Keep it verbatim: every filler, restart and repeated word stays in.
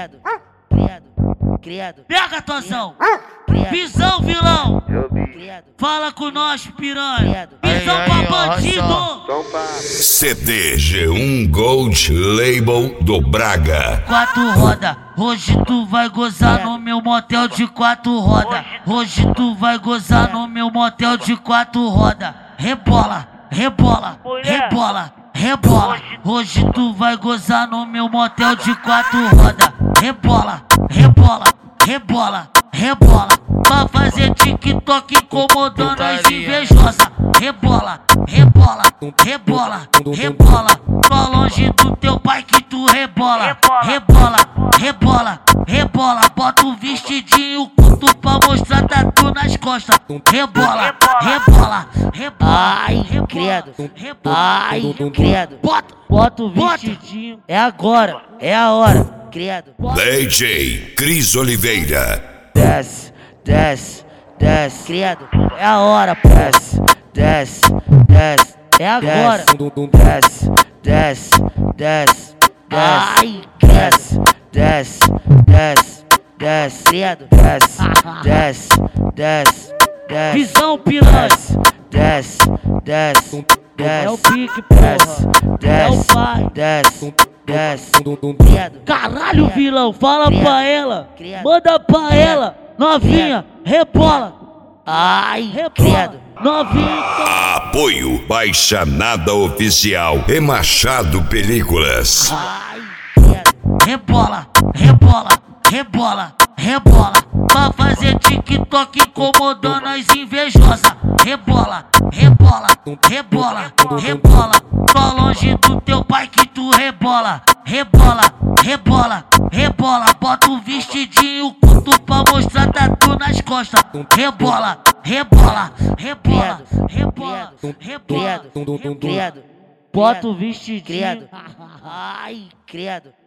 criado, criado, criado. Pega, Tozão! Visão, vilão! Fala com nós, piranha! Visão pra bandido! C D G um Gold Label do Braga. Quatro roda, hoje tu vai gozar no meu motel de quatro roda. Hoje tu vai gozar no meu motel de quatro roda. Rebola, rebola, rebola, rebola. Hoje tu vai gozar no meu motel de quatro roda. Rebola, rebola, rebola, rebola. Pra fazer TikTok incomodando as invejosas. Rebola, rebola, rebola, rebola. Tô longe do teu pai que tu rebola. Rebola, rebola, rebola. Bota o vestidinho curto pra mostrar tatu nas costas. Rebola, rebola, rebola. Ai, criado, ai, criado. Bota, bota o vestidinho. É agora, é a hora, criado. D J Cris Oliveira. Desce, desce, desce, criado. É a hora, desce, desce, desce. É agora, desce, desce, desce, ai, desce, desce, desce, desce, criado. Desce, desce, desce, desce. Visão, piranha! Desce, desce, desce. É o pique, porra! É o Desce, pai! desce, desce, criado. Caralho, vilão, fala pra ela, manda pra ela, novinha, rebola, Ai, rebola, criado. novinha. Apoio Baixa Nada Oficial e Machado Películas. Ai, criado. Rebola, rebola, rebola, rebola. Pra fazer TikTok incomodando as invejosas. Rebola, rebola, rebola, rebola. Tô longe do teu pai que tu rebola. Rebola, rebola, rebola. Bota o vestidinho curto pra mostrar tatu nas costas. Rebola, rebola, rebola, rebola, rebola, Criado, criado. Bota o vestidinho. Criado. Ai, criado.